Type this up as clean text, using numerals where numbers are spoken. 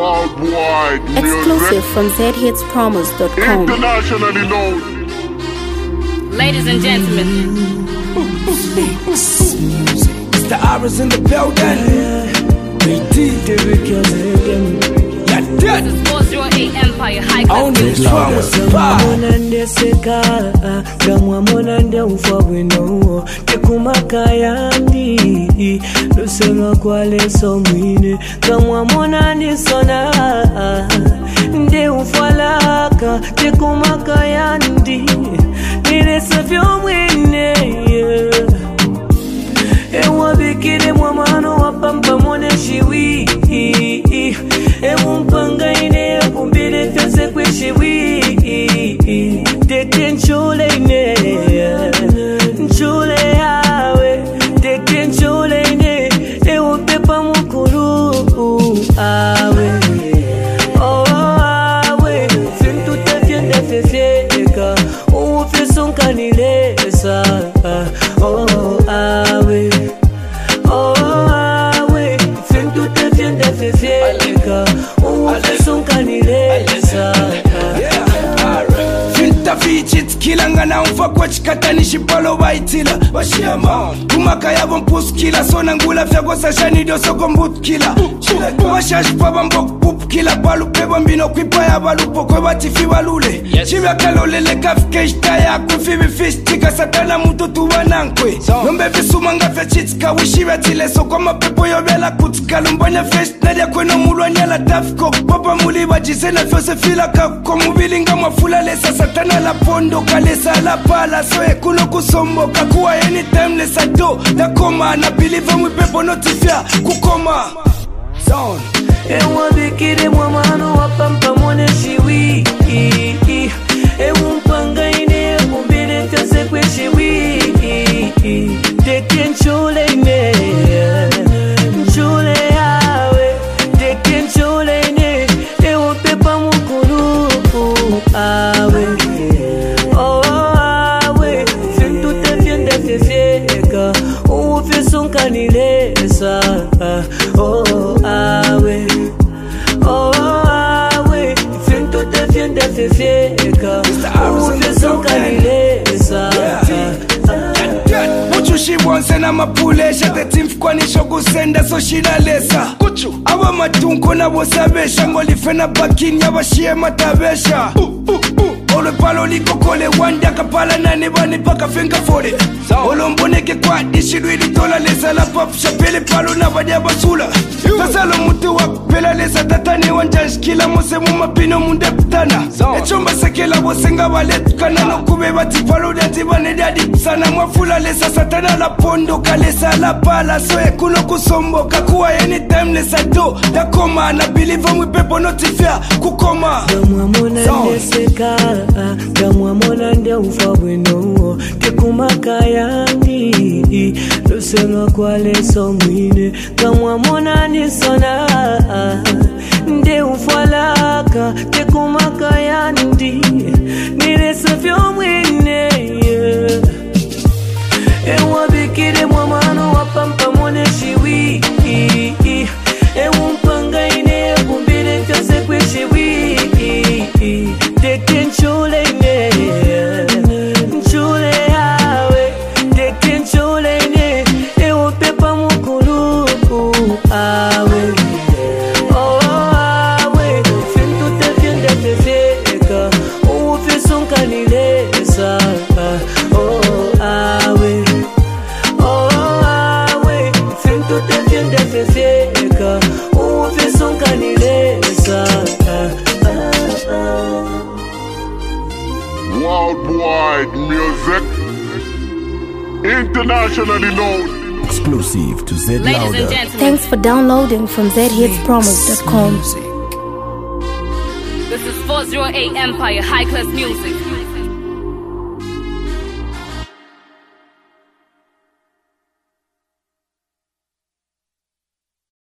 Worldwide Exclusive from zhitspromos.com. Internationally known. Ladies and gentlemen, Mr. R's in the building. this is 408 Empire High Class. Only the strong will Ewa bikire mwamano wapampa mwone shiwi Ewa mpanga ine kumbile fyose kwe shiwi Tete nchule ine Nchule yawe Tete nchule ine Ewa pepa mukuru awe Oh awe Fintu tefiende fefyeka Uwe sonka nilesa Oh awe Oh awe Fintu tefiende fefyeka Uwe sonka nilesa Finta fichit kilanga na umfa kwa chikatanishi palo waitila Washiyama Kumaka yabo mpuskila Sona ngula fyago sashani dosoko mbutkila Washash paba mbok pupkila Balu peba mbino kwipa ya balu pokwe watifi walule Chivya kalolele kafike ishtaya Kufibi fish tika satana mutu tuwa nankwe Nombe visuma nga fya chitka Wishivya tile soko mapepo yobela kutka Lumbanya fresh nadia kweno mulwa nyala tafiko Papa muli wajisena fyose fila kako Mubili nga mwafula lesa satana la pondo Kalesa la pala soe kuno kusomboka Kuwa anytime lesa do da koma Na believe mwipepo notifya kukoma Zone Ewa bikire mwamano wapampa mwone shiwi Ewa mpanga ine kumbile fyose kwe shiwi Teke nchule ine Nchule yawe Teke nchule ine Ewa pepa mukuru awe Oh awe Fintu tefiende fefyeka Uwe sonka nilesa Oh awe Oh awe Fintu tefiende fefyeka Uwe sonka nilesa Muchushi wonse na mapule Shate timfkwa nisho kusenda so shina lesa Kuchu awa matunko na wasabesha Ngolife na bakini ya washie matabesha Olo palo liko kole wanda kapala nane bani paka fenga fore Olo mboneke kwa dishiru ili tola lesa la pop Shapele palo na badia basula Tasalo mutu wa pela lesa tatane wanjansh Kila mose mumapino munde putana Echomba sekela wosenga waletu Kanano kube bati palo dati bane dadi Sana mwafula lesa satana la pondo Kalesa la pala soe kuno kusombo Kakuwa anytime lesa do Da koma na believe mwipepo notifya kukoma Damwa mona neseka Damwa mona nde ufa weno Tekumaka yangi Lusenwa kwa leso mwine Damwa mona nisona Nde ufalaka Tekumaka yandi Nilesa fyo mwine Ewa bikire mwamano wapampa mwone shiwi Ewa mpanga ine kumbile fyose kwe shiwi Teke nchule ine Nchule yawe Teke nchule ine Ewa pepa mukuru awe Oh awe Fintu tefiende fefyeka Uwe sonka nilesa Oh awe Oh awe Fintu tefiende fefyeka Uwe sonka nilesa Worldwide music. Internationally known. Exclusive to Z ladies Louder. and gentlemen, Thanks for downloading from zhitspromos.com. this is 408 Empire High Class Music.